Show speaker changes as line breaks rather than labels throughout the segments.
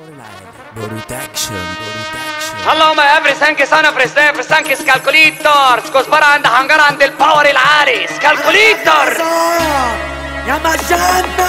اللهم افري سانكي سانا فريستاف سانكي سكالكوليتور كزبرة عند حنجرة عند الباور العالي سكالكوليتور
يا مشانا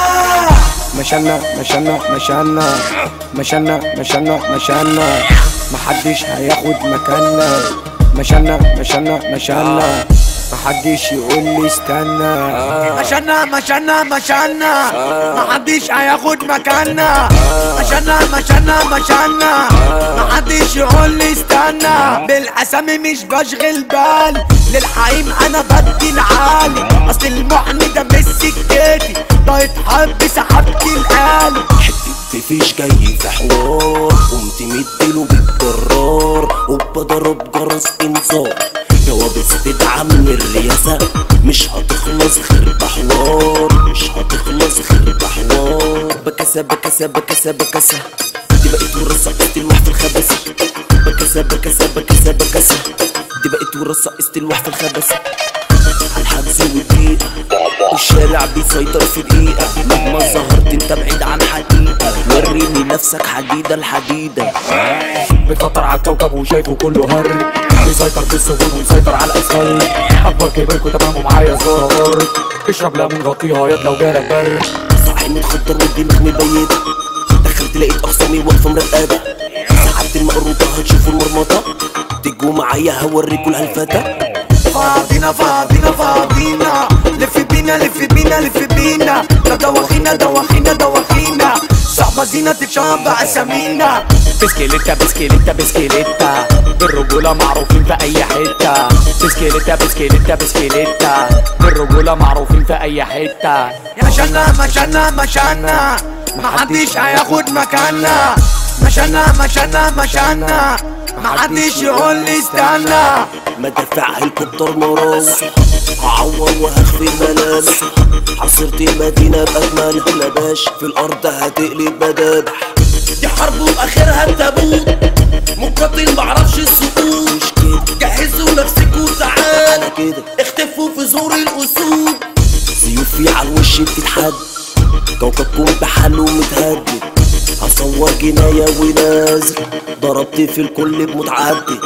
مشانا مشانا مشانا مشانا مشانا مشانا محدش هياخد مكاننا مشانا مشانا مشانا محدش يقول لي استنى
مشانا مشانا مشانا محدش هياخد مكاننا مشانا مشانا مشانا محدش يقول لي استنى بالاسامي مش بشغل بالي للحقيم انا بدي العالي اصل المحن ده مش سكتي ده يتحب سحبت الآلي
مفيش جاي في حوار قمت مديله بالجرار وبضرب جرس انذار جوابس تدعم الرياسة مش هتخلص غير بحوار مش هتخلص غير بحوار بكسة بكسة بكسة بكسة دي بقت ورصة استلوح في الخبث بكسة بكسة بكسة بكسة دي بقت ورصة استلوح في الخبث عالحجز والدقيقة الشارع بيسيطر في دقيقة مهما ظهرت انت بعيد عن حقيقة وريني نفسك حديدة الحديدة
بتخطر على الكوكب وشايفه كله هر بيسيطر في السهول ومسيطر على الاسفل اكبر كبركوا تمام ومعايا زرار اشرب ليمون غطيها ياض لو جالك بر
صاحي متخدر والدماغ مبيتة دخلت لقيت اخصامي واقفة مرقدة سحبت المقروطة هتشوفوا المرمطة تجوا معايا هوريكوا الهلفتة
فاضينا فاضينا فاضينا لف بينا لف بينا لف بينا لا دواخينا دواخينا دواخينا صعبة زينة تتشهر بأسامينا
بسكيليتا بسكيليتا بسكيليتا بالرجولة معروفين في أي حتة بسكيليتا بسكيليتا بسكيليتا بالرجولة معروفين في أي حتة
مشانا مشانا مشانا محدش هياخد مكاننا مشانا مشانا مشانا محدش يقول لي استنى
مدافع هليكوبتر مرص هعور وهخفي الملامح عصرت المدينة بأكملها لباش في الأرض هتقلب مدابح دي حرب وآخرها التابوت مقاتل معرفش السقوط مش كده جهزوا نفسكوا تعالى كده اختفوا في زور الأسود سيوفي على الوش بتتحد كوكبكم بحاله متهدد هصور جناية ونازل ضربت في الكل بمتعدد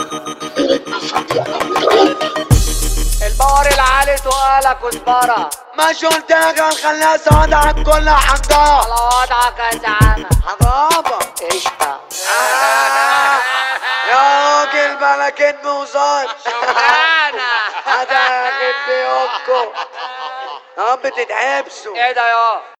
الباور العالي سؤالك كزبرة
ما شلت لك خليها سعادة عن كل حاجة
على وضعك يا زعامة
حرابة
قشطة
يا راجل بلا كدب وزار
شغلانة
هذا يا خد بيومكم يا رب تتحبسوا
ايه ده يا